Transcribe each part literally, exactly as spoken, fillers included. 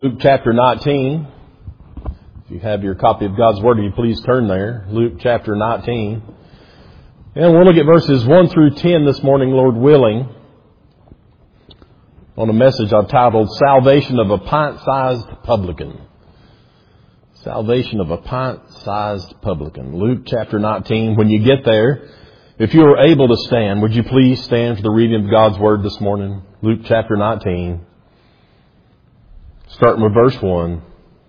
Luke chapter nineteen. If you have your copy of God's Word, will you please turn there. Luke chapter nineteen. And we'll look at verses one through ten this morning, Lord willing, on a message I've titled, Salvation of a Pint-Sized Publican. Salvation of a Pint-Sized Publican. Luke chapter nineteen. When you get there, if you are able to stand, would you please stand for the reading of God's Word this morning? Luke chapter nineteen. Starting with verse one.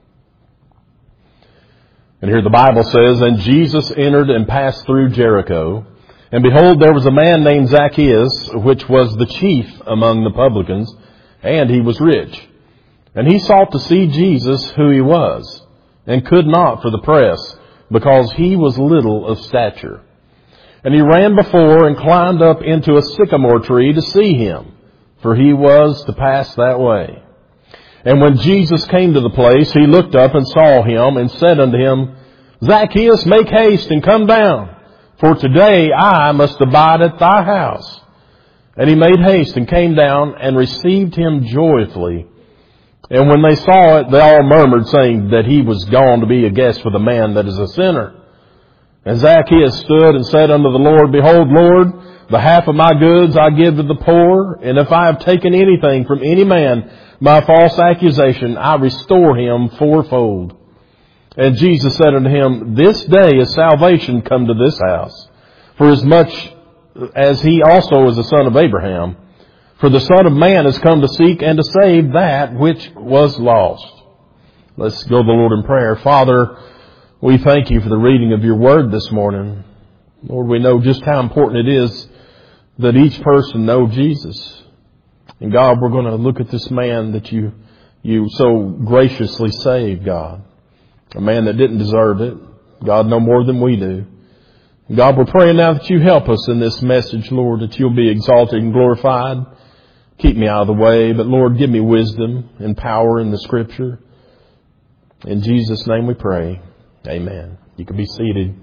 And here the Bible says, And Jesus entered and passed through Jericho. And behold, there was a man named Zacchaeus, which was the chief among the publicans, and he was rich. And he sought to see Jesus, who he was, and could not for the press, because he was little of stature. And he ran before and climbed up into a sycamore tree to see him, for he was to pass that way. And when Jesus came to the place, he looked up and saw him and said unto him, Zacchaeus, make haste and come down, for today I must abide at thy house. And he made haste and came down and received him joyfully. And when they saw it, they all murmured, saying that he was gone to be a guest with a man that is a sinner. And Zacchaeus stood and said unto the Lord, Behold, Lord, the half of my goods I give to the poor, and if I have taken anything from any man by false accusation, I restore him fourfold. And Jesus said unto him, This day is salvation come to this house, for as much as he also is the son of Abraham. For the Son of Man has come to seek and to save that which was lost. Let's go to the Lord in prayer. Father, we thank you for the reading of your word this morning. Lord, we know just how important it is that each person know Jesus. And God, we're going to look at this man that you you so graciously saved, God. A man that didn't deserve it. God, no more than we do. And God, we're praying now that you help us in this message, Lord, that you'll be exalted and glorified. Keep me out of the way, but Lord, give me wisdom and power in the Scripture. In Jesus' name we pray. Amen. You can be seated.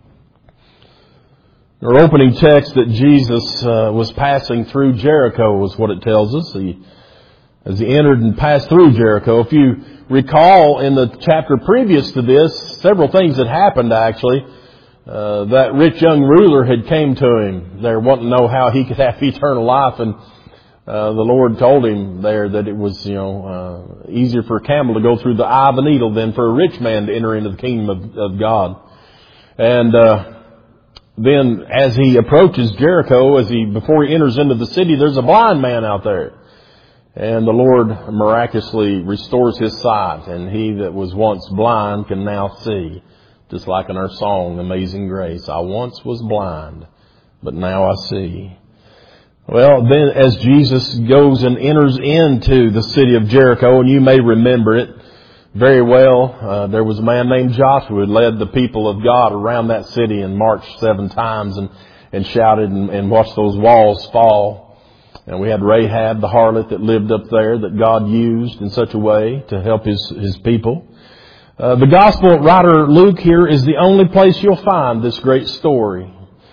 Our opening text that Jesus uh, was passing through Jericho is what it tells us. He, as he entered and passed through Jericho. If you recall in the chapter previous to this, several things had happened actually. Uh, that rich young ruler had came to him there wanting to know how he could have eternal life, and uh, the Lord told him there that it was, you know, uh, easier for a camel to go through the eye of a needle than for a rich man to enter into the kingdom of, of God. And uh Then, as he approaches Jericho, as he before he enters into the city, there's a blind man out there. And the Lord miraculously restores his sight. And he that was once blind can now see. Just like in our song, Amazing Grace. I once was blind, but now I see. Well, then as Jesus goes and enters into the city of Jericho, and you may remember it very well, uh, there was a man named Joshua who led the people of God around that city and marched seven times and, and shouted and, and watched those walls fall. And we had Rahab, the harlot that lived up there that God used in such a way to help his, his people. Uh, the gospel writer Luke here is the only place you'll find this great story.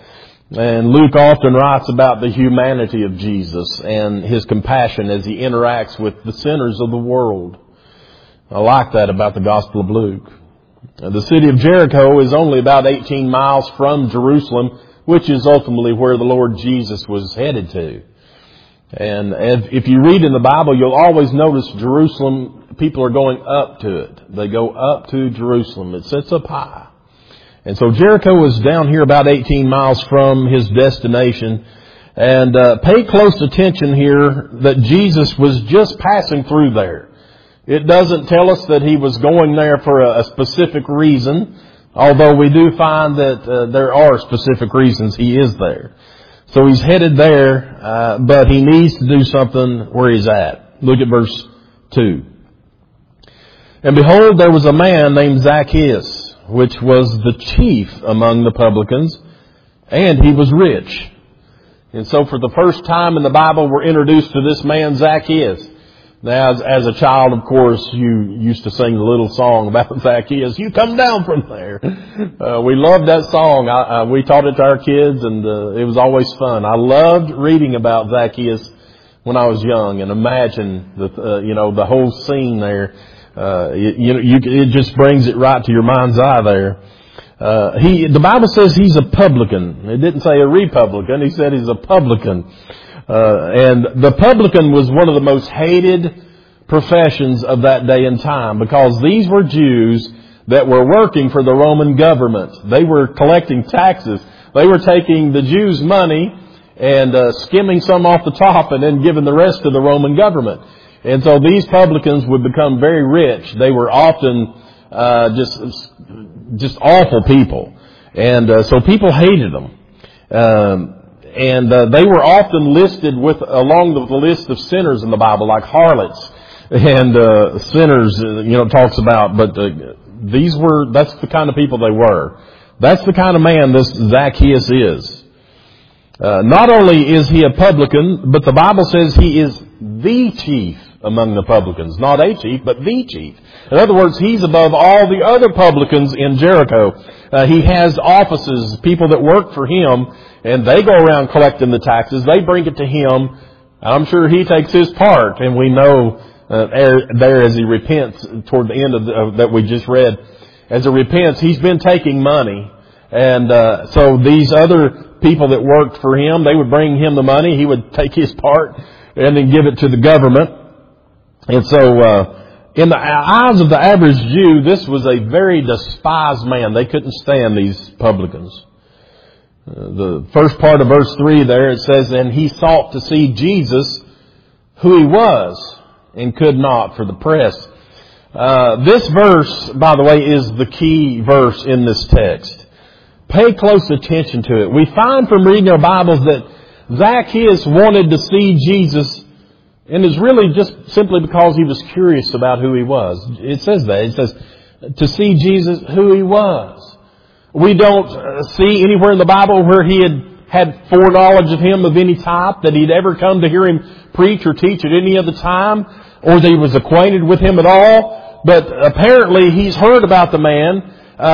And Luke often writes about the humanity of Jesus and his compassion as he interacts with the sinners of the world. I like that about the Gospel of Luke. The city of Jericho is only about eighteen miles from Jerusalem, which is ultimately where the Lord Jesus was headed to. And if you read in the Bible, you'll always notice Jerusalem, people are going up to it. They go up to Jerusalem. It sits up high. And so Jericho is down here about eighteen miles from his destination. And uh, pay close attention here that Jesus was just passing through there. It doesn't tell us that he was going there for a, a specific reason, although we do find that uh, there are specific reasons he is there. So he's headed there, uh, but he needs to do something where he's at. Look at verse two. And behold, there was a man named Zacchaeus, which was the chief among the publicans, and he was rich. And so for the first time in the Bible, we're introduced to this man Zacchaeus. Now, as, as a child, of course, you used to sing the little song about Zacchaeus. You come down from there. Uh, we loved that song. I, uh, we taught it to our kids, and uh, it was always fun. I loved reading about Zacchaeus when I was young, and imagine the uh, you know the whole scene there. Uh, you, you know, you, it just brings it right to your mind's eye there. Uh, he, the Bible says he's a publican. It didn't say a Republican. He said he's a publican. Uh, and the publican was one of the most hated professions of that day and time, because these were Jews that were working for the Roman government. They were collecting taxes. They were taking the Jews' money and uh, skimming some off the top and then giving the rest to the Roman government. And so these publicans would become very rich. They were often uh, just just awful people. And uh, so people hated them. Um, and uh, they were often listed with along the list of sinners in the Bible, like harlots and uh, sinners, you know, talks about. But uh, these were, that's the kind of people they were. That's the kind of man this Zacchaeus is. Uh, not only is he a publican, but the Bible says he is the chief among the publicans. Not a chief, but the chief. In other words, he's above all the other publicans in Jericho. Uh, he has offices, people that work for him, and they go around collecting the taxes. They bring it to him. I'm sure he takes his part, and we know uh, there as he repents toward the end of, the, of that we just read. As he repents, he's been taking money. And uh, so these other people that worked for him, they would bring him the money. He would take his part and then give it to the government. And so uh, in the eyes of the average Jew, this was a very despised man. They couldn't stand these publicans. Uh, the first part of verse three there, it says, and he sought to see Jesus, who he was, and could not for the press. Uh, this verse, by the way, is the key verse in this text. Pay close attention to it. We find from reading our Bibles that Zacchaeus wanted to see Jesus, and it's really just simply because he was curious about who he was. It says that. It says to see Jesus, who he was. We don't see anywhere in the Bible where he had had foreknowledge of him of any type, that he'd ever come to hear him preach or teach at any other time, or that he was acquainted with him at all. But apparently he's heard about the man.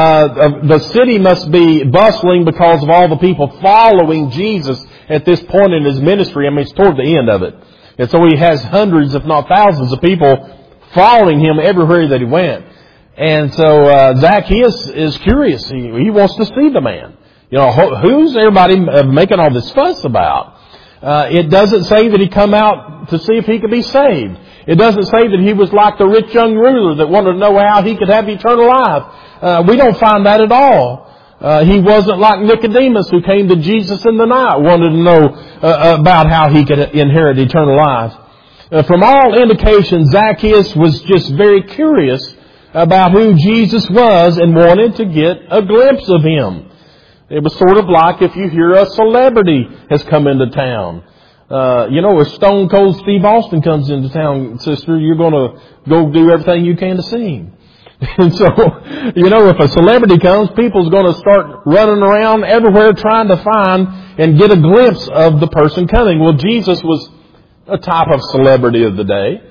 Uh, the city must be bustling because of all the people following Jesus at this point in his ministry. I mean, it's toward the end of it. And so he has hundreds, if not thousands, of people following him everywhere that he went. And so uh, Zacchaeus is curious. He, he wants to see the man. You know, who's everybody making all this fuss about? Uh, it doesn't say that he come out to see if he could be saved. It doesn't say that he was like the rich young ruler that wanted to know how he could have eternal life. Uh, we don't find that at all. Uh, he wasn't like Nicodemus, who came to Jesus in the night, wanted to know uh, about how he could inherit eternal life. Uh, from all indications, Zacchaeus was just very curious about who Jesus was and wanted to get a glimpse of him. It was sort of like if you hear a celebrity has come into town. Uh, you know, if Stone Cold Steve Austin comes into town, sister, you're going to go do everything you can to see him. And so, you know, if a celebrity comes, people's going to start running around everywhere trying to find and get a glimpse of the person coming. Well, Jesus was a type of celebrity of the day,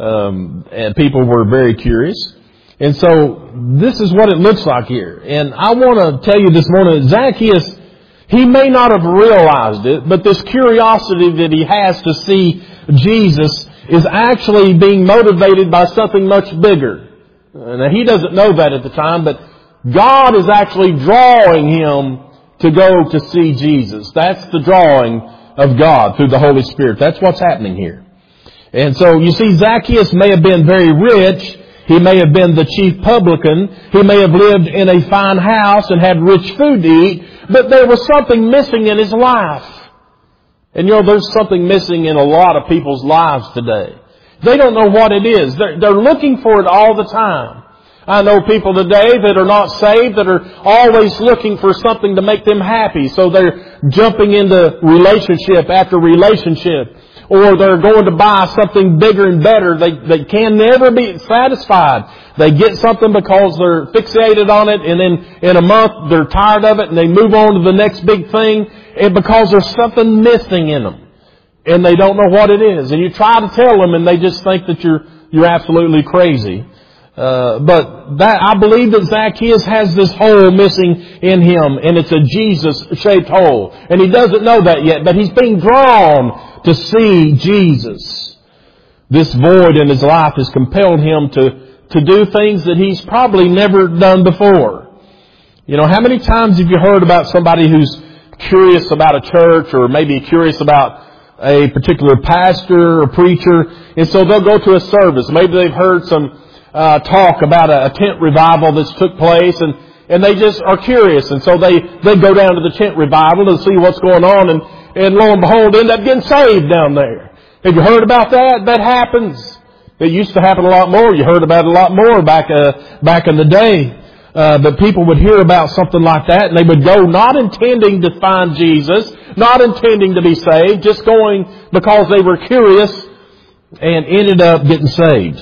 um, and people were very curious. And so this is what it looks like here. And I want to tell you this morning, Zacchaeus, he may not have realized it, but this curiosity that he has to see Jesus is actually being motivated by something much bigger. Now, he doesn't know that at the time, but God is actually drawing him to go to see Jesus. That's the drawing of God through the Holy Spirit. That's what's happening here. And so you see, Zacchaeus may have been very rich. He may have been the chief publican. He may have lived in a fine house and had rich food to eat. But there was something missing in his life. And you know, there's something missing in a lot of people's lives today. They don't know what it is. They're, they're looking for it all the time. I know people today that are not saved that are always looking for something to make them happy. So they're jumping into relationship after relationship. Or they're going to buy something bigger and better. They, they can never be satisfied. They get something because they're fixated on it, and then in a month they're tired of it and they move on to the next big thing, and because there's something missing in them. And they don't know what it is. And you try to tell them and they just think that you're you're absolutely crazy. Uh, but that I believe that Zacchaeus has this hole missing in him, and it's a Jesus-shaped hole. And he doesn't know that yet, but he's being drawn to see Jesus. This void in his life has compelled him to, to do things that he's probably never done before. You know, how many times have you heard about somebody who's curious about a church or maybe curious about a particular pastor or preacher, and so they'll go to a service. Maybe they've heard some uh, talk about a, a tent revival that's took place, and, and they just are curious, and so they, they go down to the tent revival to see what's going on, and, and lo and behold, end up getting saved down there. Have you heard about that? That happens. It used to happen a lot more. You heard about it a lot more back uh, back in the day. Uh, but people would hear about something like that, and they would go not intending to find Jesus, not intending to be saved, just going because they were curious and ended up getting saved.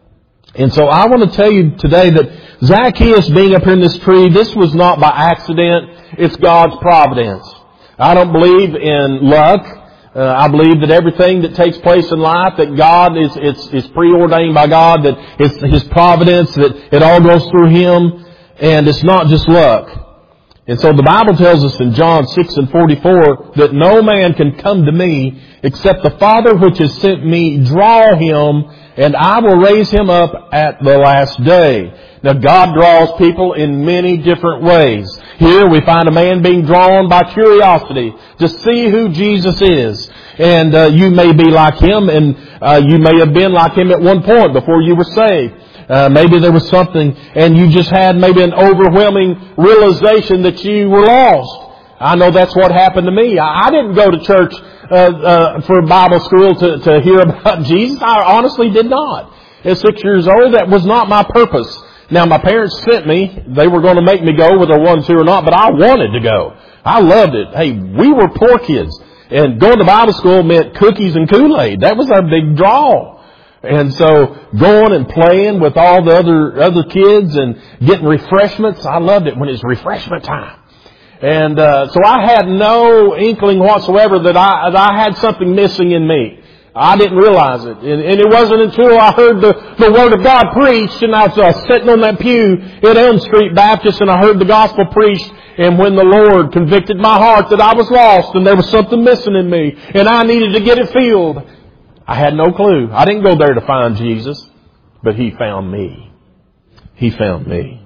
And so I want to tell you today that Zacchaeus being up here in this tree, this was not by accident. It's God's providence. I don't believe in luck. Uh, I believe that everything that takes place in life, that God is, it's, is preordained by God, that it's His providence, that it all goes through Him, and it's not just luck. And so the Bible tells us in John six and forty-four that no man can come to me except the Father which has sent me draw him, and I will raise him up at the last day. Now God draws people in many different ways. Here we find a man being drawn by curiosity to see who Jesus is. And uh, you may be like him, and uh, you may have been like him at one point before you were saved. Uh, maybe there was something, and you just had maybe an overwhelming realization that you were lost. I know that's what happened to me. I, I didn't go to church uh, uh, for Bible school to, to hear about Jesus. I honestly did not. At six years old, that was not my purpose. Now, my parents sent me. They were going to make me go whether I wanted to or not, but I wanted to go. I loved it. Hey, we were poor kids, and going to Bible school meant cookies and Kool-Aid. That was our big draw. And so going and playing with all the other other kids and getting refreshments, I loved it when it was refreshment time. And uh, so I had no inkling whatsoever that I, that I had something missing in me. I didn't realize it. And, and it wasn't until I heard the, the Word of God preached, and I was uh, sitting on that pew at Elm Street Baptist, and I heard the gospel preached, and when the Lord convicted my heart that I was lost and there was something missing in me, and I needed to get it filled, I had no clue. I didn't go there to find Jesus, but He found me. He found me.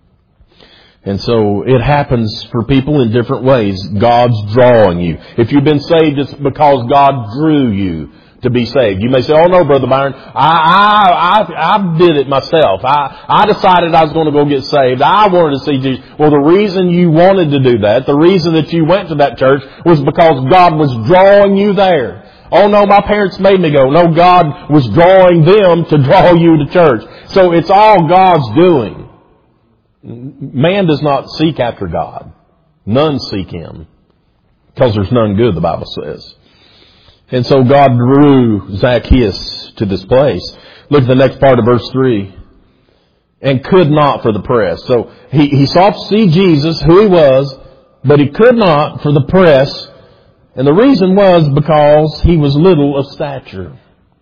And so it happens for people in different ways. God's drawing you. If you've been saved, it's because God drew you to be saved. You may say, oh no, Brother Byron, I, I, I, I did it myself. I, I decided I was going to go get saved. I wanted to see Jesus. Well, the reason you wanted to do that, the reason that you went to that church was because God was drawing you there. Oh no, my parents made me go. No, God was drawing them to draw you to church. So it's all God's doing. Man does not seek after God. None seek Him. Because there's none good, the Bible says. And so God drew Zacchaeus to this place. Look at the next part of verse three. And could not for the press. So he, he sought to see Jesus, who He was, but he could not for the press. And the reason was because he was little of stature.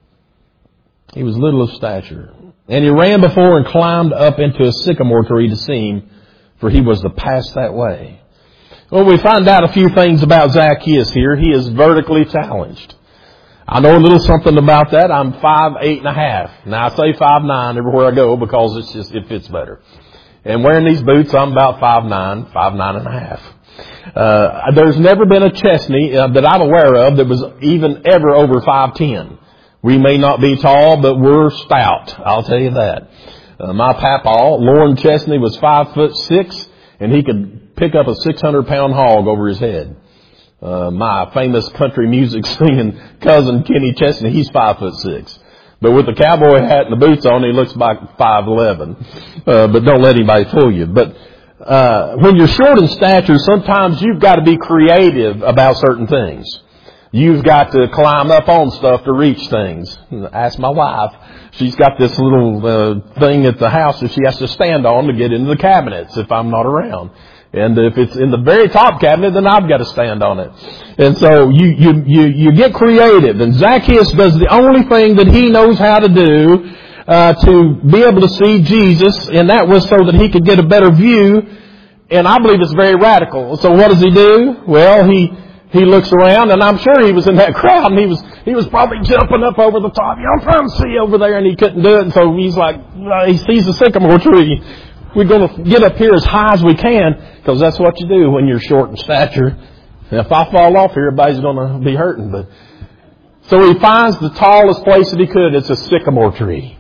He was little of stature. And he ran before and climbed up into a sycamore tree to see him, for he was to pass that way. Well, we find out a few things about Zacchaeus here. He is vertically challenged. I know a little something about that. I'm five, eight and a half. Now I say five, nine everywhere I go because it's just, it fits better. And wearing these boots, I'm about five, nine, five, nine and a half. Uh, there's never been a Chesney uh, that I'm aware of that was even ever over five ten. We may not be tall, but we're stout. I'll tell you that. Uh, my papaw, Lorne Chesney, was five foot six, and he could pick up a six hundred pound hog over his head. Uh, my famous country music singing cousin Kenny Chesney, he's five foot six. But with the cowboy hat and the boots on, he looks like five eleven. Uh, but don't let anybody fool you. But Uh, when you're short in stature, sometimes you've got to be creative about certain things. You've got to climb up on stuff to reach things. Ask my wife. She's got this little uh, thing at the house that she has to stand on to get into the cabinets if I'm not around. And if it's in the very top cabinet, then I've got to stand on it. And so you, you, you, you get creative. And Zacchaeus does the only thing that he knows how to do Uh, to be able to see Jesus, and that was so that he could get a better view. And I believe it's very radical. So what does he do? Well, he he looks around, and I'm sure he was in that crowd, and he was he was probably jumping up over the top. Yeah, I'm trying to see over there, and he couldn't do it. And so he's like, he sees the sycamore tree. We're going to get up here as high as we can, because that's what you do when you're short in stature. And if I fall off here, everybody's going to be hurting. But so he finds the tallest place that he could. It's a sycamore tree,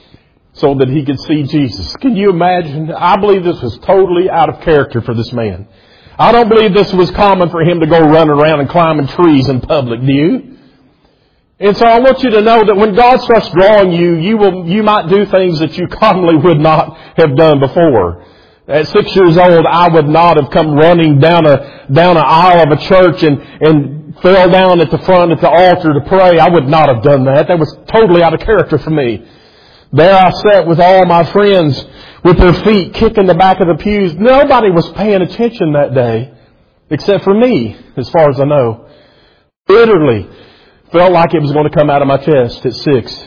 so that he could see Jesus. Can you imagine? I believe this was totally out of character for this man. I don't believe this was common for him to go running around and climbing trees in public, do you? And so I want you to know that when God starts drawing you, you will, you might do things that you commonly would not have done before. At six years old, I would not have come running down a, down an aisle of a church and, and fell down at the front at the altar to pray. I would not have done that. That was totally out of character for me. There I sat with all my friends with their feet kicking the back of the pews. Nobody was paying attention that day except for me, as far as I know. Literally felt like it was going to come out of my chest at six.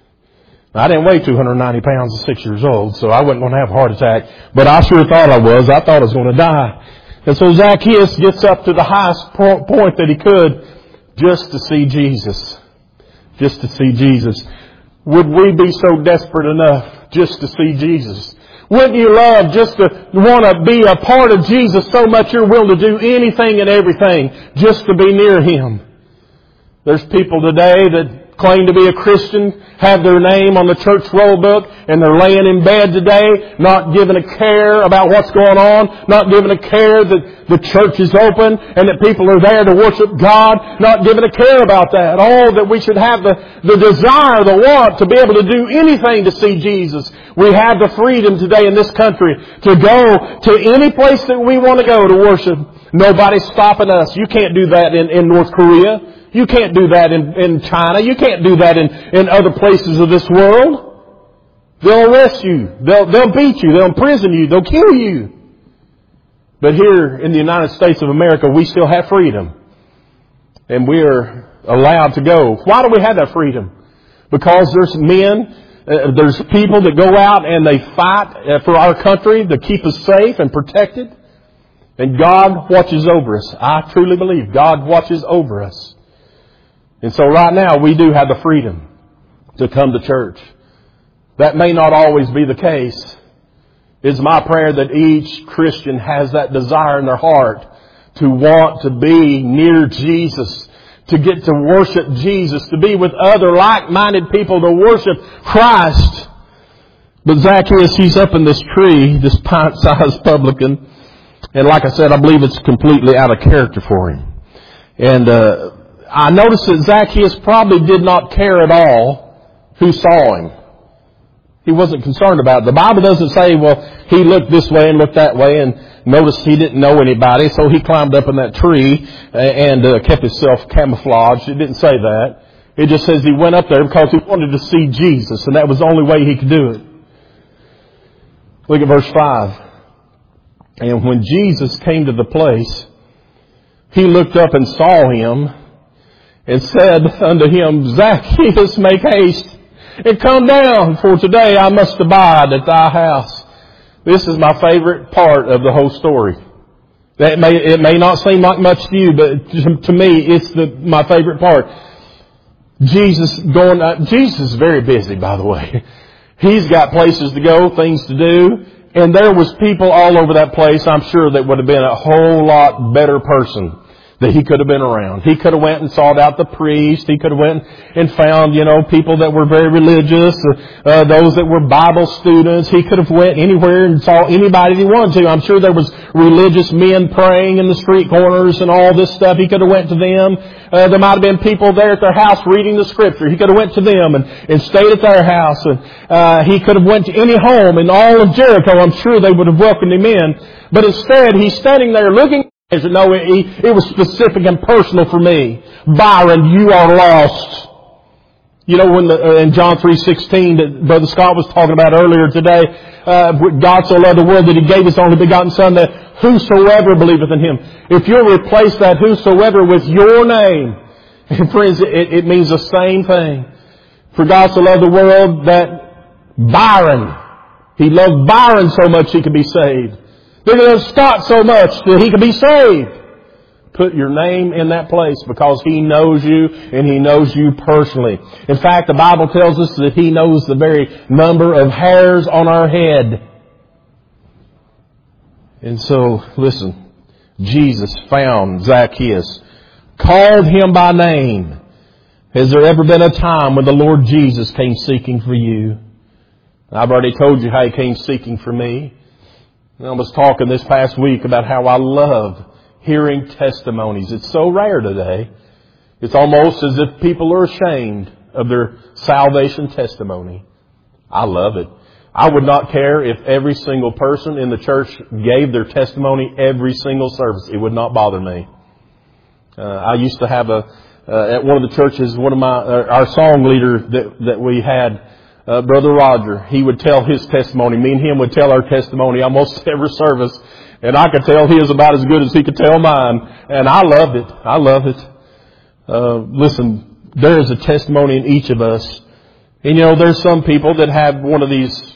I didn't weigh two hundred ninety pounds at six years old, so I wasn't going to have a heart attack. But I sure thought I was. I thought I was going to die. And so Zacchaeus gets up to the highest point that he could just to see Jesus. Just to see Jesus. Would we be so desperate enough just to see Jesus? Wouldn't you love just to want to be a part of Jesus so much you're willing to do anything and everything just to be near Him? There's people today that claim to be a Christian, have their name on the church roll book, and they're laying in bed today, not giving a care about what's going on, not giving a care that the church is open and that people are there to worship God, not giving a care about that. Oh, that we should have the, the desire, the want to be able to do anything to see Jesus. We have the freedom today in this country to go to any place that we want to go to worship. Nobody's stopping us. You can't do that in, in North Korea. You can't do that in, in China. You can't do that in, in other places of this world. They'll arrest you. They'll, they'll beat you. They'll imprison you. They'll kill you. But here in the United States of America, we still have freedom. And we're allowed to go. Why do we have that freedom? Because there's men, uh, there's people that go out and they fight uh, for our country to keep us safe and protected. And God watches over us. I truly believe God watches over us. And so right now we do have the freedom to come to church. That may not always be the case. It's my prayer that each Christian has that desire in their heart to want to be near Jesus, to get to worship Jesus, to be with other like-minded people to worship Christ. But Zacchaeus, he's up in this tree, this pint-sized publican. And like I said, I believe it's completely out of character for him. And uh I noticed that Zacchaeus probably did not care at all who saw him. He wasn't concerned about it. The Bible doesn't say, well, he looked this way and looked that way and noticed he didn't know anybody, so he climbed up in that tree and uh, kept himself camouflaged. It didn't say that. It just says he went up there because he wanted to see Jesus, and that was the only way he could do it. Look at verse five. And when Jesus came to the place, he looked up and saw him, and said unto him, Zacchaeus, make haste, and come down, for today I must abide at thy house. This is my favorite part of the whole story. That may, it may not seem like much to you, but to me, it's the, my favorite part. Jesus going, uh, Jesus is very busy, by the way. He's got places to go, things to do, and there was people all over that place, I'm sure, that would have been a whole lot better person that he could have been around. He could have went and sought out the priest. He could have went and found, you know, people that were very religious, uh, those that were Bible students. He could have went anywhere and saw anybody he wanted to. I'm sure there was religious men praying in the street corners and all this stuff. He could have went to them. Uh, there might have been people there at their house reading the Scripture. He could have went to them and, and stayed at their house. And uh, he could have went to any home in all of Jericho. I'm sure they would have welcomed him in. But instead, he's standing there looking. No, it, it was specific and personal for me. Byron, you are lost. You know, when the, uh, in John three sixteen that Brother Scott was talking about earlier today, uh, God so loved the world that He gave His only begotten Son, that whosoever believeth in Him. If you'll replace that whosoever with your name, and friends, it, it means the same thing. For God so loved the world that Byron, He loved Byron so much he could be saved. They loved Scott so much that he could be saved. put your name in that place because He knows you and He knows you personally. In fact, the Bible tells us that He knows the very number of hairs on our head. And so, listen, Jesus found Zacchaeus, called him by name. Has there ever been a time when the Lord Jesus came seeking for you? I've already told you how He came seeking for me. And I was talking this past week about how I love hearing testimonies. It's so rare today. It's almost as if people are ashamed of their salvation testimony. I love it. I would not care if every single person in the church gave their testimony every single service. It would not bother me. Uh, I used to have a, uh, at one of the churches, one of my, uh, our song leader that, that we had, uh, Brother Roger, he would tell his testimony. Me and him would tell our testimony almost every service. And I could tell his about as good as he could tell mine. And I loved it. I love it. Uh, listen, there is a testimony in each of us. And you know, there's some people that have one of these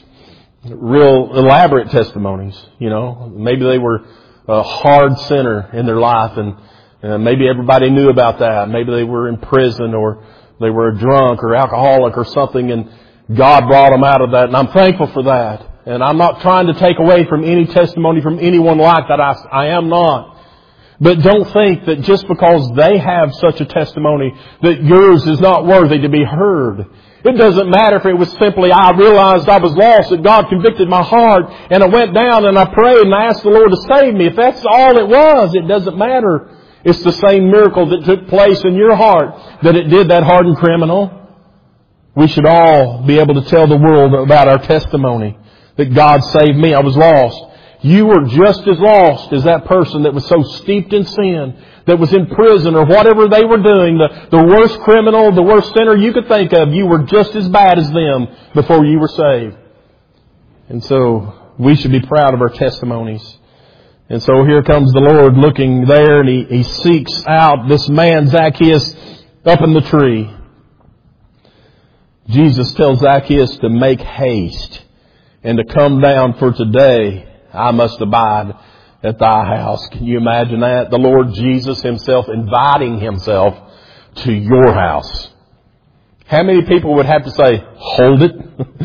real elaborate testimonies, you know. Maybe they were a hard sinner in their life and uh, maybe everybody knew about that. Maybe they were in prison or they were a drunk or alcoholic or something and God brought them out of that. And I'm thankful for that. And I'm not trying to take away from any testimony from anyone like that. I, I am not. But don't think that just because they have such a testimony that yours is not worthy to be heard. It doesn't matter if it was simply, I realized I was lost, that God convicted my heart, and I went down and I prayed and I asked the Lord to save me. If that's all it was, it doesn't matter. It's the same miracle that took place in your heart that it did that hardened criminal. We should all be able to tell the world about our testimony, that God saved me. I was lost. You were just as lost as that person that was so steeped in sin, that was in prison or whatever they were doing, the, the worst criminal, the worst sinner you could think of. You were just as bad as them before you were saved. And so we should be proud of our testimonies. And so here comes the Lord looking there, and He, he seeks out this man Zacchaeus up in the tree. Jesus tells Zacchaeus to make haste and to come down, for today I must abide at thy house. Can you imagine that? The Lord Jesus Himself inviting Himself to your house. How many people would have to say, hold it?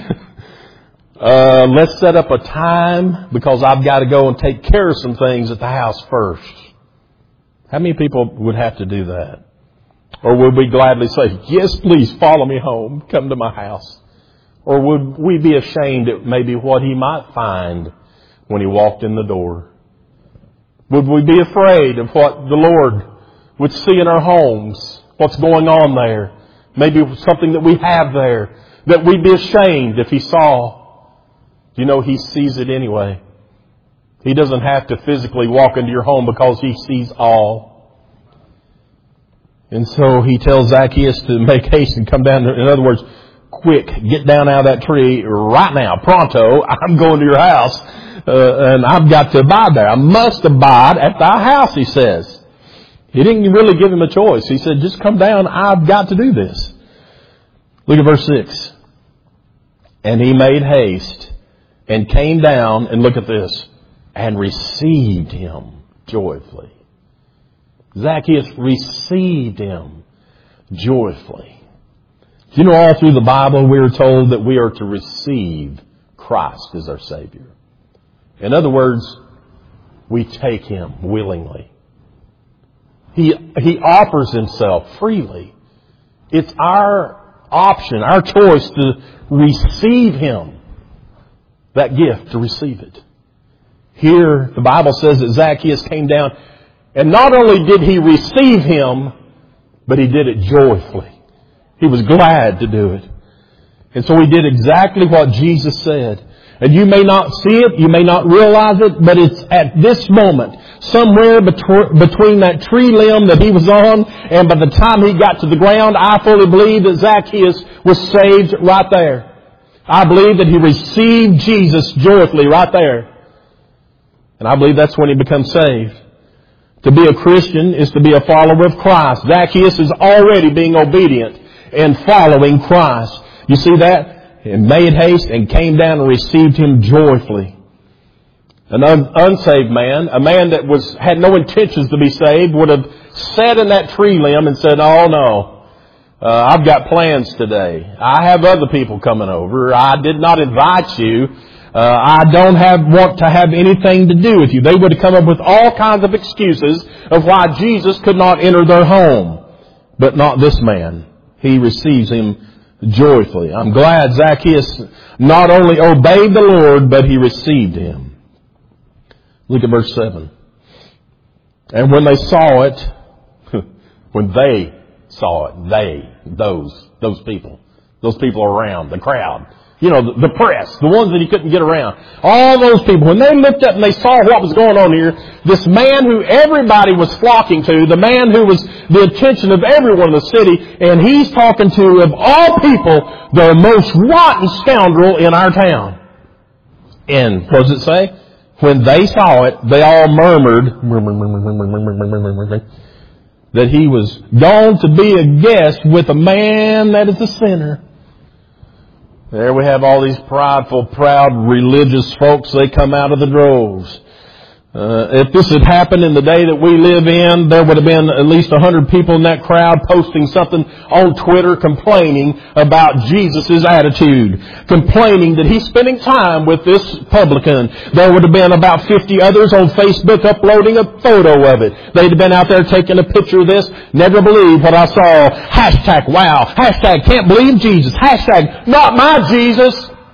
uh, let's set up a time because I've got to go and take care of some things at the house first. How many people would have to do that? Or would we gladly say, yes, please follow me home, come to my house? Or would we be ashamed at maybe what He might find when He walked in the door? Would we be afraid of what the Lord would see in our homes? What's going on there? Maybe something that we have there that we'd be ashamed if He saw. You know, He sees it anyway. He doesn't have to physically walk into your home because He sees all. And so He tells Zacchaeus to make haste and come down. In other words, quick, get down out of that tree right now, pronto. I'm going to your house. Uh, and I've got to abide there. I must abide at thy house, He says. He didn't really give him a choice. He said, just come down. I've got to do this. Look at verse six. And he made haste and came down, and look at this, and received him joyfully. Zacchaeus received him joyfully. You know, all through the Bible we are told that we are to receive Christ as our Savior. In other words, we take Him willingly. He, He offers Himself freely. It's our option, our choice to receive Him. That gift, to receive it. Here, the Bible says that Zacchaeus came down, and not only did he receive Him, but he did it joyfully. He was glad to do it. And so he did exactly what Jesus said. And you may not see it, you may not realize it, but it's at this moment, somewhere betw- between that tree limb that he was on, and by the time he got to the ground, I fully believe that Zacchaeus was saved right there. I believe that he received Jesus joyfully right there. And I believe that's when he becomes saved. To be a Christian is to be a follower of Christ. Zacchaeus is already being obedient and following Christ. You see that? And made haste and came down and received him joyfully. An un- unsaved man, a man that was had no intentions to be saved, would have sat in that tree limb and said, oh no, uh, I've got plans today. I have other people coming over. I did not invite you. Uh, I don't have want to have anything to do with you. They would have come up with all kinds of excuses of why Jesus could not enter their home. But not this man. He receives him joyfully. I'm glad Zacchaeus not only obeyed the Lord, but he received him. Look at verse seven. And when they saw it, when they saw it, they, those, those people, those people around, the crowd, you know, the, the press, the ones that he couldn't get around, all those people, when they looked up and they saw what was going on here, this man who everybody was flocking to, the man who was the attention of everyone in the city, and he's talking to, of all people, the most rotten scoundrel in our town. And what does it say? When they saw it, they all murmured that he was gone to be a guest with a man that is a sinner. There we have all these prideful, proud, religious folks. They come out of the droves. Uh, if this had happened in the day that we live in, there would have been at least a hundred people in that crowd posting something on Twitter complaining about Jesus' attitude, complaining that he's spending time with this publican. There would have been about fifty others on Facebook uploading a photo of it. They'd have been out there taking a picture of this. Never believe what I saw. Hashtag wow. Hashtag can't believe Jesus. Hashtag not my Jesus.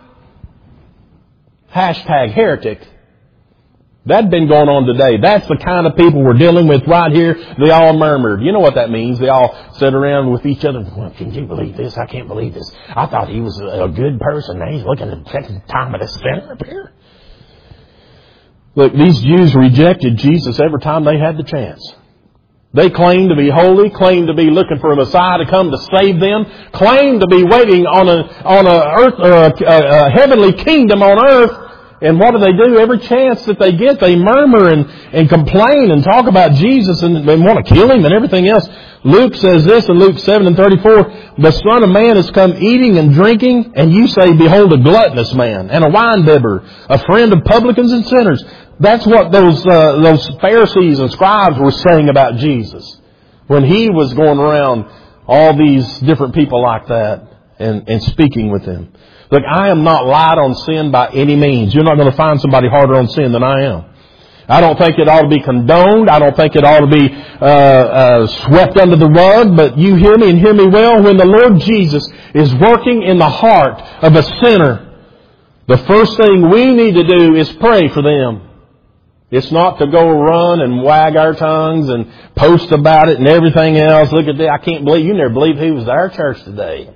Hashtag heretic. That'd been going on today. That's the kind of people we're dealing with right here. They all murmured. You know what that means? They all sit around with each other. Well, can you believe this? I can't believe this. I thought he was a good person. Now he's looking at the time of the sinner up here. Look, these Jews rejected Jesus every time they had the chance. They claimed to be holy, claimed to be looking for a Messiah to come to save them, claimed to be waiting on a on a earth or a, a, a heavenly kingdom on earth. And what do they do? Every chance that they get, they murmur and, and complain and talk about Jesus and they want to kill him and everything else. Luke says this in Luke seven and thirty-four, the Son of Man has come eating and drinking, and you say, behold, a gluttonous man and a winebibber, a friend of publicans and sinners. That's what those uh, those Pharisees and scribes were saying about Jesus when he was going around all these different people like that and, and speaking with them. Look, I am not light on sin by any means. You're not going to find somebody harder on sin than I am. I don't think it ought to be condoned. I don't think it ought to be uh, uh, swept under the rug. But you hear me and hear me well. When the Lord Jesus is working in the heart of a sinner, the first thing we need to do is pray for them. It's not to go run and wag our tongues and post about it and everything else. Look at that. I can't believe, you never believe he was at our church today.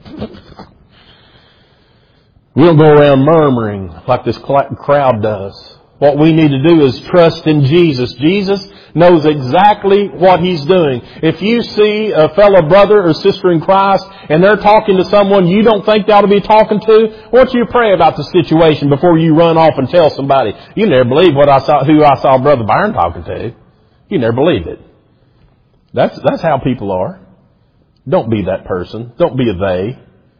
We don't go around murmuring like this crowd does. What we need to do is trust in Jesus. Jesus knows exactly what He's doing. If you see a fellow brother or sister in Christ and they're talking to someone you don't think they ought to be talking to, why don't you pray about the situation before you run off and tell somebody? You never believe what I saw, who I saw Brother Byron talking to. You never believe it. That's, that's how people are. Don't be that person. Don't be a they.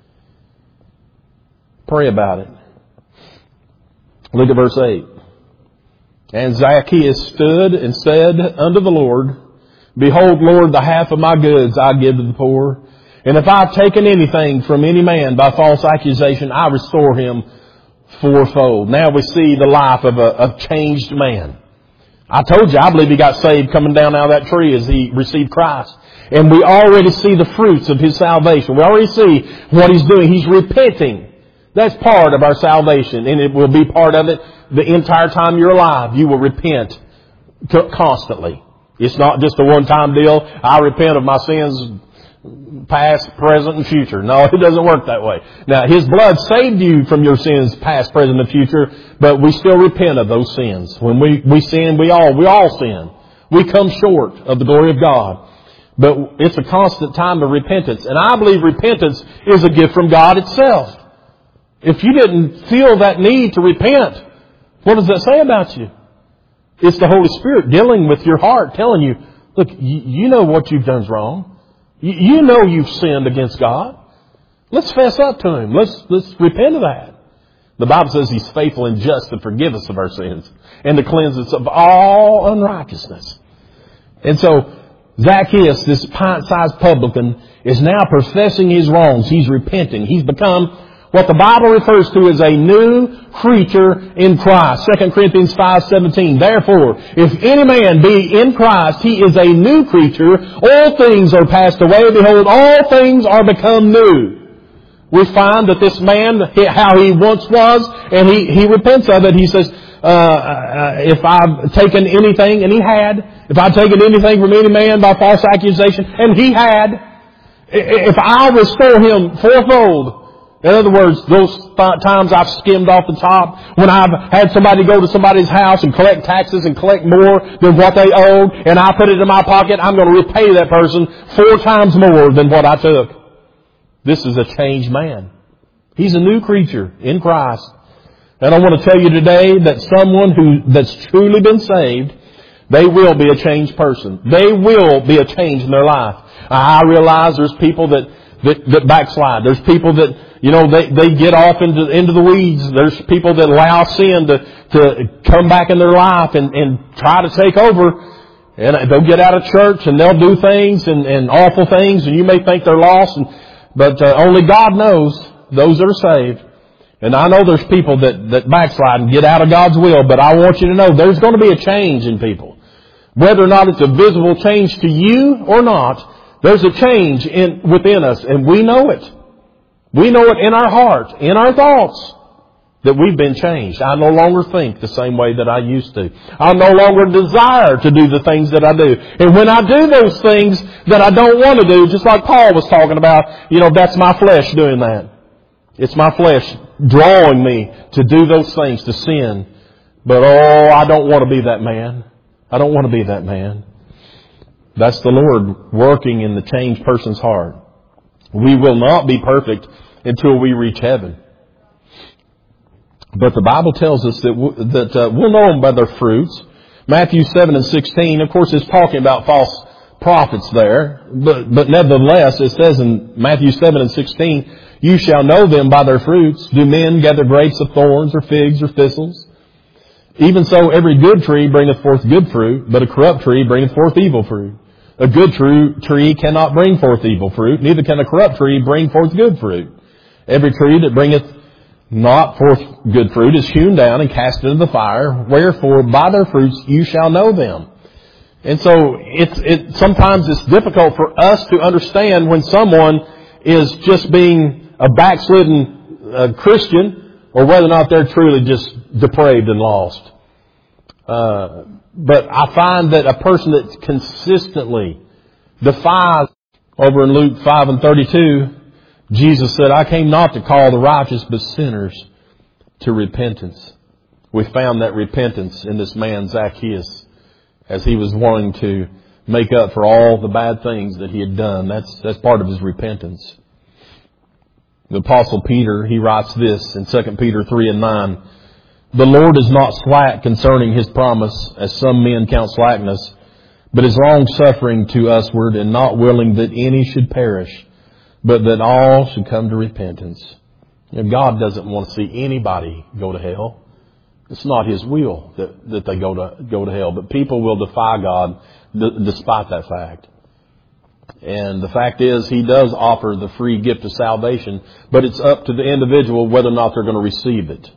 Pray about it. Look at verse eight. And Zacchaeus stood and said unto the Lord, behold, Lord, the half of my goods I give to the poor. And if I've taken anything from any man by false accusation, I restore him fourfold. Now we see the life of a, a changed man. I told you, I believe he got saved coming down out of that tree as he received Christ. And we already see the fruits of his salvation. We already see what he's doing. He's repenting. That's part of our salvation, and it will be part of it the entire time you're alive. You will repent constantly. It's not just a one-time deal. I repent of my sins past, present, and future. No, it doesn't work that way. Now, His blood saved you from your sins past, present, and future, but we still repent of those sins. When we, we sin, we all, we all sin. We come short of the glory of God. But it's a constant time of repentance. And I believe repentance is a gift from God itself. If you didn't feel that need to repent, what does that say about you? It's the Holy Spirit dealing with your heart, telling you, look, you, you know what you've done is wrong. You, you know you've sinned against God. Let's fess up to Him. Let's, let's repent of that. The Bible says He's faithful and just to forgive us of our sins and to cleanse us of all unrighteousness. And so Zacchaeus, this pint-sized publican, is now professing his wrongs. He's repenting. He's become what the Bible refers to as a new creature in Christ. Second Corinthians five seventeen. Therefore, if any man be in Christ, he is a new creature. All things are passed away. Behold, all things are become new. We find that this man, how he once was, and he, he repents of it. He says, uh, uh, if I've taken anything, and he had, if I've taken anything from any man by false accusation, and he had, if I'll restore him fourfold. In other words, those th- times I've skimmed off the top, when I've had somebody go to somebody's house and collect taxes and collect more than what they owed, and I put it in my pocket, I'm going to repay that person four times more than what I took. This is a changed man. He's a new creature in Christ. And I want to tell you today that someone who that's truly been saved, they will be a changed person. They will be a change in their life. I realize there's people that, that, that backslide. There's people that, you know, they, they get off into, into the weeds. There's people that allow sin to, to come back in their life and, and try to take over. And they'll get out of church and they'll do things and, and awful things, and you may think they're lost, and, but uh, only God knows those that are saved. And I know there's people that, that backslide and get out of God's will, but I want you to know there's going to be a change in people. Whether or not it's a visible change to you or not, there's a change in within us, and we know it. We know it in our heart, in our thoughts, that we've been changed. I no longer think the same way that I used to. I no longer desire to do the things that I do. And when I do those things that I don't want to do, just like Paul was talking about, you know, that's my flesh doing that. It's my flesh drawing me to do those things, to sin. But oh, I don't want to be that man. I don't want to be that man. That's the Lord working in the changed person's heart. We will not be perfect until we reach heaven. But the Bible tells us that, w- that uh, we'll know them by their fruits. Matthew seven and sixteen, of course, is talking about false prophets there. But, but nevertheless, it says in Matthew seven and sixteen, you shall know them by their fruits. Do men gather grapes of thorns or figs or thistles? Even so, every good tree bringeth forth good fruit, but a corrupt tree bringeth forth evil fruit. A good true tree cannot bring forth evil fruit, neither can a corrupt tree bring forth good fruit. Every tree that bringeth not forth good fruit is hewn down and cast into the fire. Wherefore, by their fruits you shall know them. And so, it's, it, sometimes it's difficult for us to understand when someone is just being a backslidden uh, Christian, or whether or not they're truly just depraved and lost. Uh, but I find that a person that consistently defies, over in Luke five and thirty-two, Jesus said, I came not to call the righteous, but sinners to repentance. We found that repentance in this man Zacchaeus, as he was wanting to make up for all the bad things that he had done. That's, that's part of his repentance. The Apostle Peter, he writes this in Second Peter three and nine. The Lord is not slack concerning His promise, as some men count slackness, but is long-suffering to usward, and not willing that any should perish, but that all should come to repentance. You know, God doesn't want to see anybody go to hell. It's not His will that, that they go to go to hell. But people will defy God d- despite that fact. And the fact is, He does offer the free gift of salvation, but it's up to the individual whether or not they're going to receive it.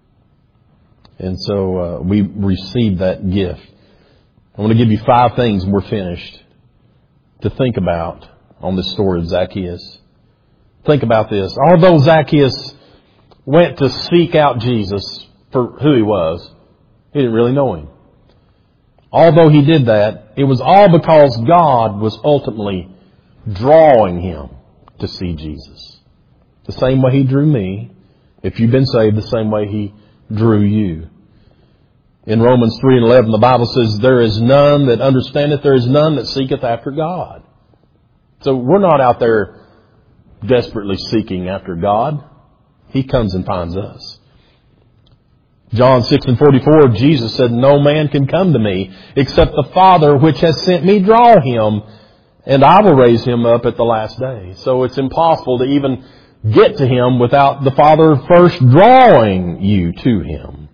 And so uh, we receive that gift. I want to give you five things, and we're finished, to think about on this story of Zacchaeus. Think about this. Although Zacchaeus went to seek out Jesus for who He was, he didn't really know Him. Although he did that, it was all because God was ultimately drawing him to see Jesus. The same way He drew me, if you've been saved, the same way He drew you. In Romans three and eleven, the Bible says, there is none that understandeth, there is none that seeketh after God. So we're not out there desperately seeking after God. He comes and finds us. John six and forty-four, Jesus said, no man can come to me except the Father which has sent me draw him, and I will raise him up at the last day. So it's impossible to even get to Him without the Father first drawing you to Him.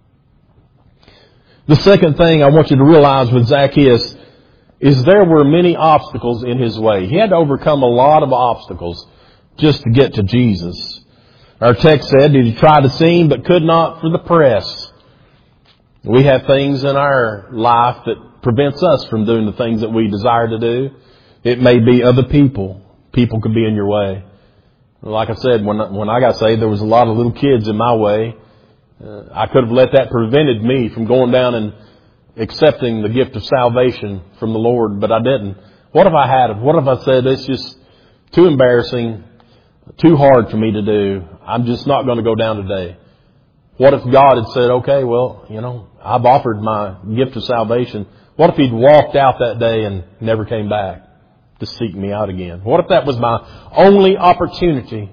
The second thing I want you to realize with Zacchaeus is there were many obstacles in his way. He had to overcome a lot of obstacles just to get to Jesus. Our text said, did he try to see Him but could not for the press? We have things in our life that prevents us from doing the things that we desire to do. It may be other people. People could be in your way. Like I said, when when I got saved, there was a lot of little kids in my way. Uh, I could have let that prevented me from going down and accepting the gift of salvation from the Lord, but I didn't. What if I had? What if I said, it's just too embarrassing, too hard for me to do. I'm just not going to go down today. What if God had said, okay, well, you know, I've offered my gift of salvation. What if He'd walked out that day and never came back to seek me out again? What if that was my only opportunity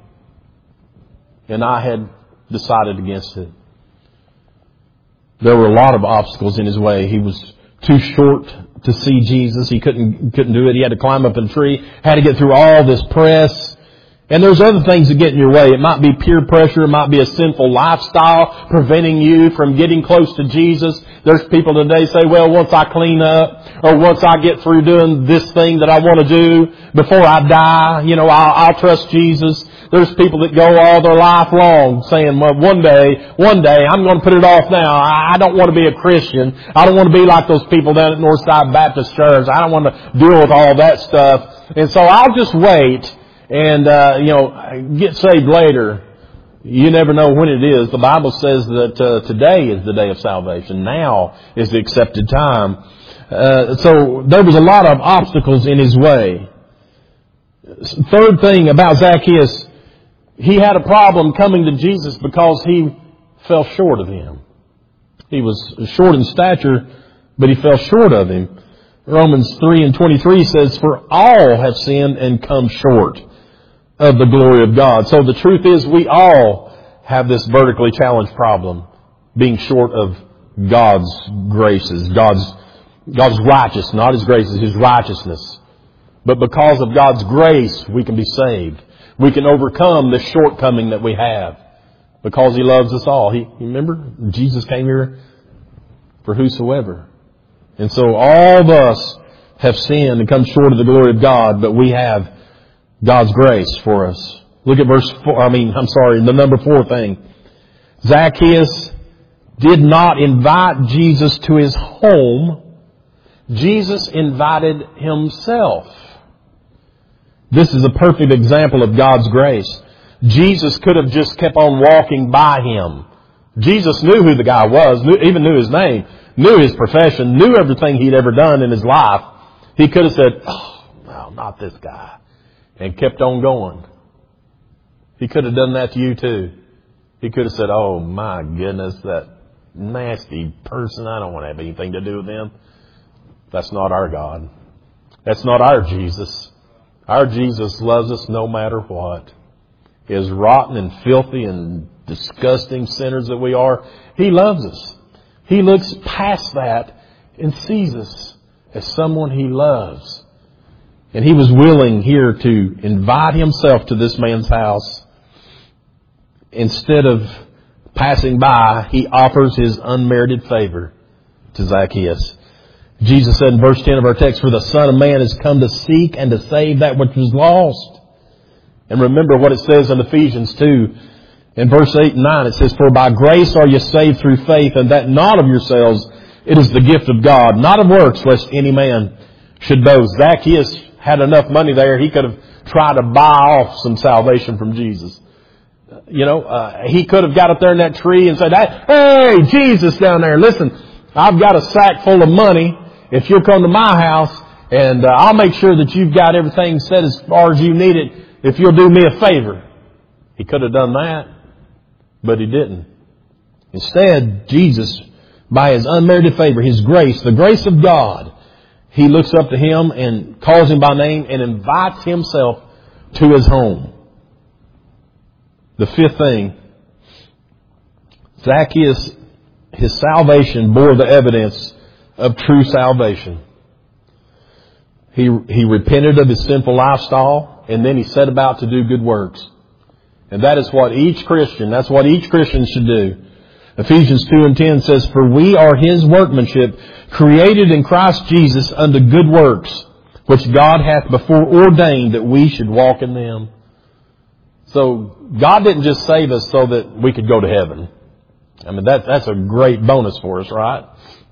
and I had decided against it? There were a lot of obstacles in his way. He was too short to see Jesus. He couldn't couldn't do it. He had to climb up a tree, had to get through all this press. And there's other things that get in your way. It might be peer pressure. It might be a sinful lifestyle preventing you from getting close to Jesus. There's people today say, well, once I clean up or once I get through doing this thing that I want to do before I die, you know, I'll, I'll trust Jesus. There's people that go all their life long saying, well, one day, one day, I'm going to put it off now. I don't want to be a Christian. I don't want to be like those people down at Northside Baptist Church. I don't want to deal with all that stuff. And so I'll just wait and, uh, you know, get saved later. You never know when it is. The Bible says that uh, today is the day of salvation. Now is the accepted time. Uh, so there was a lot of obstacles in his way. Third thing about Zacchaeus, he had a problem coming to Jesus because he fell short of Him. He was short in stature, but he fell short of Him. Romans three and twenty-three says, for all have sinned and come short of the glory of God. So the truth is we all have this vertically challenged problem, being short of God's graces, God's, God's righteousness, not His graces, His righteousness. But because of God's grace, we can be saved. We can overcome the shortcoming that we have because He loves us all. He, remember, Jesus came here for whosoever. And so all of us have sinned and come short of the glory of God, but we have God's grace for us. Look at verse four, I mean, I'm sorry, the number four thing. Zacchaeus did not invite Jesus to his home. Jesus invited Himself. This is a perfect example of God's grace. Jesus could have just kept on walking by him. Jesus knew who the guy was, knew, even knew his name, knew his profession, knew everything he'd ever done in his life. He could have said, oh, no, not this guy, and kept on going. He could have done that to you too. He could have said, oh my goodness, that nasty person, I don't want to have anything to do with them. That's not our God. That's not our Jesus. Our Jesus loves us no matter what. As rotten and filthy and disgusting sinners that we are, He loves us. He looks past that and sees us as someone He loves. And He was willing here to invite Himself to this man's house. Instead of passing by, He offers His unmerited favor to Zacchaeus. Jesus said in verse ten of our text, for the Son of Man has come to seek and to save that which was lost. And remember what it says in Ephesians two. In verse eight and nine it says, for by grace are you saved through faith, and that not of yourselves, it is the gift of God, not of works, lest any man should boast. Zacchaeus had enough money there, he could have tried to buy off some salvation from Jesus. You know, uh, he could have got up there in that tree and said, hey, Jesus down there, listen, I've got a sack full of money. If you'll come to my house, and uh, I'll make sure that you've got everything set as far as you need it, if you'll do me a favor. He could have done that, but he didn't. Instead, Jesus, by His unmerited favor, His grace, the grace of God, He looks up to him and calls him by name and invites Himself to His home. The fifth thing, Zacchaeus, his salvation bore the evidence of true salvation. He, he repented of his sinful lifestyle, and then he set about to do good works. And that is what each Christian, that's what each Christian should do. Ephesians two and ten says, "For we are His workmanship, created in Christ Jesus unto good works, which God hath before ordained that we should walk in them." So God didn't just save us so that we could go to heaven. I mean, that, that's a great bonus for us, right?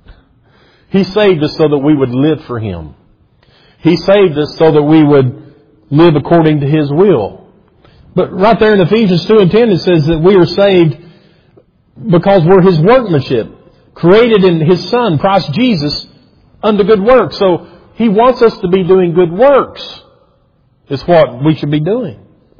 He saved us so that we would live for Him. He saved us so that we would live according to His will. But right there in Ephesians two and ten it says that we are saved because we're His workmanship, created in His Son, Christ Jesus, unto good works. So He wants us to be doing good works. It's what we should be doing.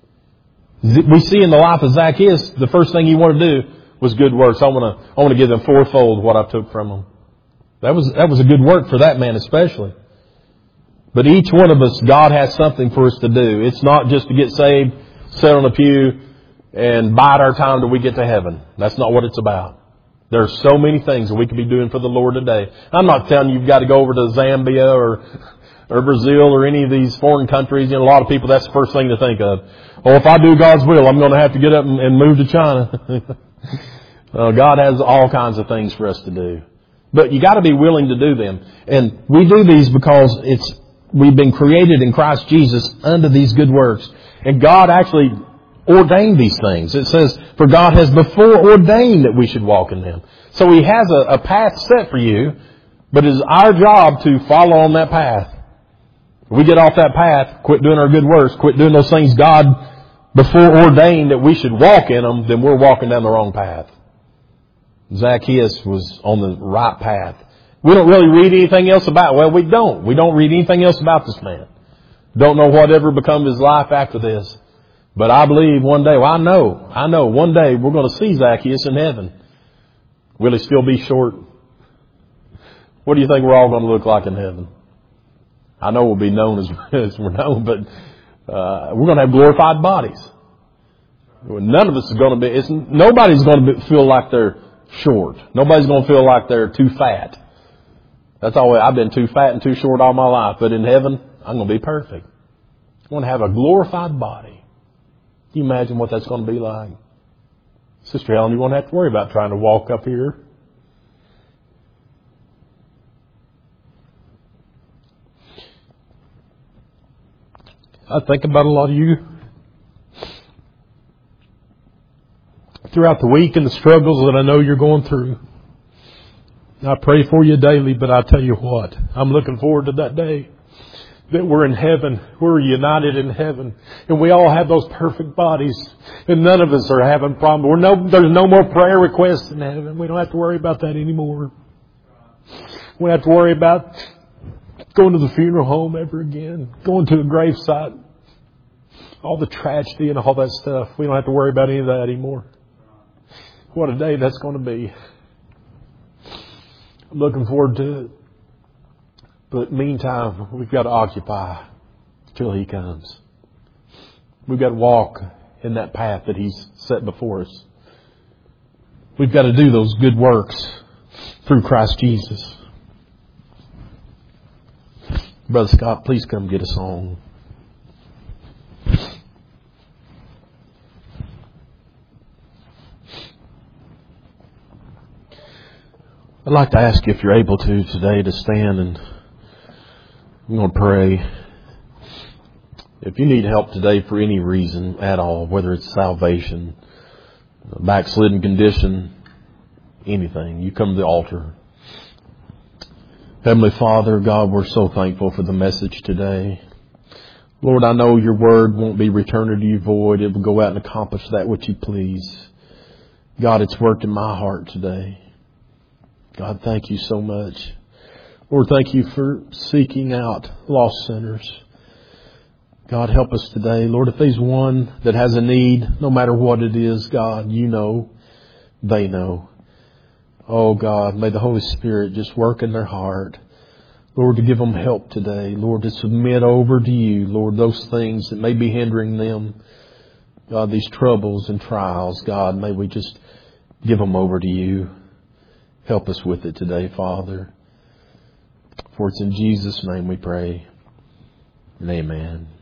We see in the life of Zacchaeus, the first thing he wanted to do was good works. I want to, I want to give them fourfold what I took from him. That was, that was a good work for that man especially. But each one of us, God has something for us to do. It's not just to get saved, sit on a pew, and bide our time till we get to heaven. That's not what it's about. There are so many things that we could be doing for the Lord today. I'm not telling you you've got to go over to Zambia or, or Brazil or any of these foreign countries. You know, a lot of people, that's the first thing to think of. Oh, if I do God's will, I'm going to have to get up and, and move to China. uh, God has all kinds of things for us to do. But you got to be willing to do them. And we do these because it's, we've been created in Christ Jesus unto these good works. And God actually ordained these things. It says, "For God has before ordained that we should walk in them." So He has a, a path set for you, but it is our job to follow on that path. If we get off that path, quit doing our good works, quit doing those things God before ordained that we should walk in them, then we're walking down the wrong path. Zacchaeus was on the right path. We don't really read anything else about, well, we don't. We don't read anything else about this man. Don't know whatever become his life after this. But I believe one day, well, I know, I know one day we're going to see Zacchaeus in heaven. Will he still be short? What do you think we're all going to look like in heaven? I know we'll be known as, as we're known, but uh, we're going to have glorified bodies. None of us is going to be, it's, nobody's going to be, feel like they're short. Nobody's going to feel like they're too fat. That's all. I've been too fat and too short all my life. But in heaven, I'm going to be perfect. I'm going to have a glorified body. Can you imagine what that's going to be like? Sister Helen, you won't have to worry about trying to walk up here. I think about a lot of you throughout the week and the struggles that I know you're going through. I pray for you daily, but I tell you what, I'm looking forward to that day that we're in heaven. We're united in heaven. And we all have those perfect bodies. And none of us are having problems. We're no, there's no more prayer requests in heaven. We don't have to worry about that anymore. We don't have to worry about going to the funeral home ever again. Going to a gravesite. All the tragedy and all that stuff. We don't have to worry about any of that anymore. What a day that's going to be. I'm looking forward to it. But meantime, we've got to occupy till He comes. We've got to walk in that path that He's set before us. We've got to do those good works through Christ Jesus. Brother Scott, please come get a song. I'd like to ask you if you're able to today to stand, and I'm going to pray. If you need help today for any reason at all, whether it's salvation, a backslidden condition, anything, you come to the altar. Heavenly Father, God, we're so thankful for the message today. Lord, I know your word won't be returned to you void. It will go out and accomplish that which you please. God, it's worked in my heart today. God, thank you so much. Lord, thank you for seeking out lost sinners. God, help us today. Lord, if there's one that has a need, no matter what it is, God, you know, they know. Oh, God, may the Holy Spirit just work in their heart. Lord, to give them help today. Lord, to submit over to you, Lord, those things that may be hindering them. God, these troubles and trials, God, may we just give them over to you. Help us with it today, Father. For it's in Jesus' name we pray. And amen.